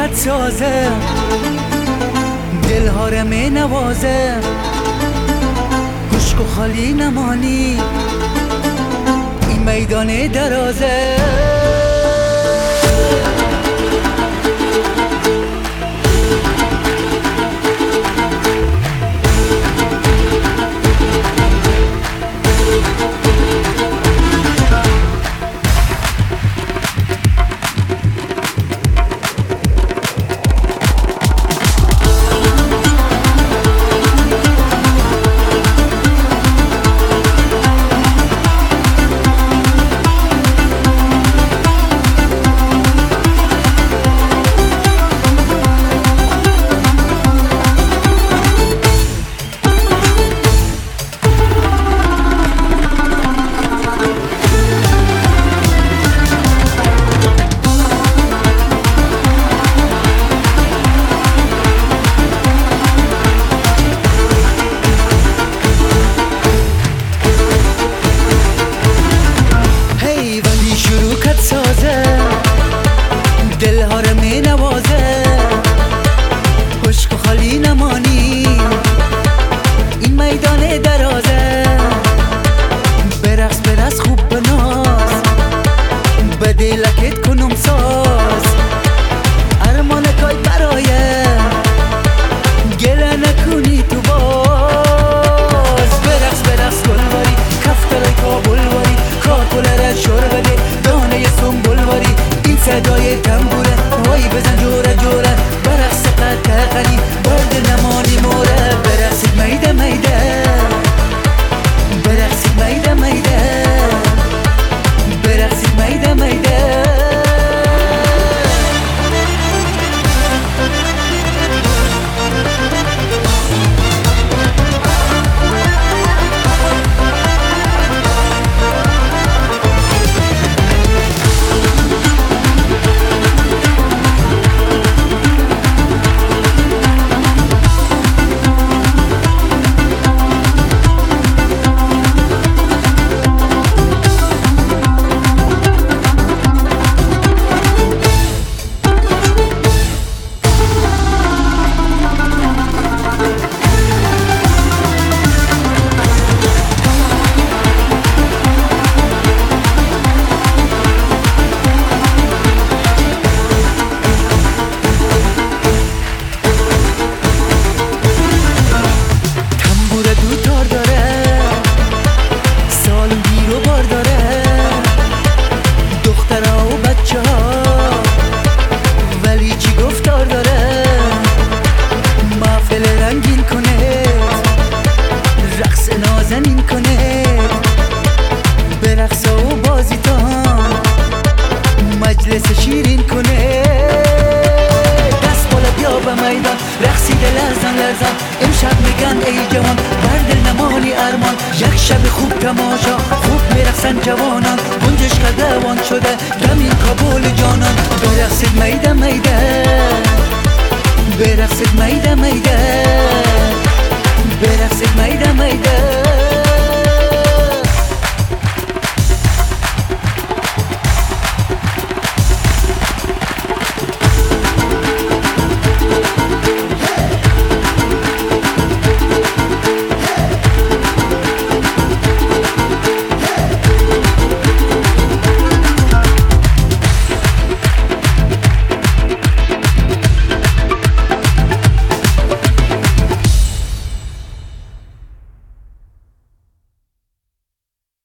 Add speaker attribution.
Speaker 1: خط سازه، دلها رو می نوازه، خشک و خالی نمانی این میدان درازه. دلها رو می نوازه، خشک و خالی نمانی این میدان درازه. برقص برقص خوب بناز، به دلکت کنم ساز، ارمانکای برایه گله نکنی تو باز. برقص برقص گلواری کفترای کابل واری، کاکل را شور بده دانه سنبول واری. این صدای تنبوره وای بزن جوره جوره، برقص قطع قلی برد نمانی موره. برقصید میده میده، برقصید میده میده، برقصید میده میده. مجلس شیرین کنه، دست بالا بیا به میدان رقصیده لرزان لرزان. امشب میگن ای جوان برد نمانی ارمان، یک شب خوب تماشا خوب میرقصن جوانان. گنجش قدوان شده دمین کابل جانان. برقصید میده میده، برقصید میده میده.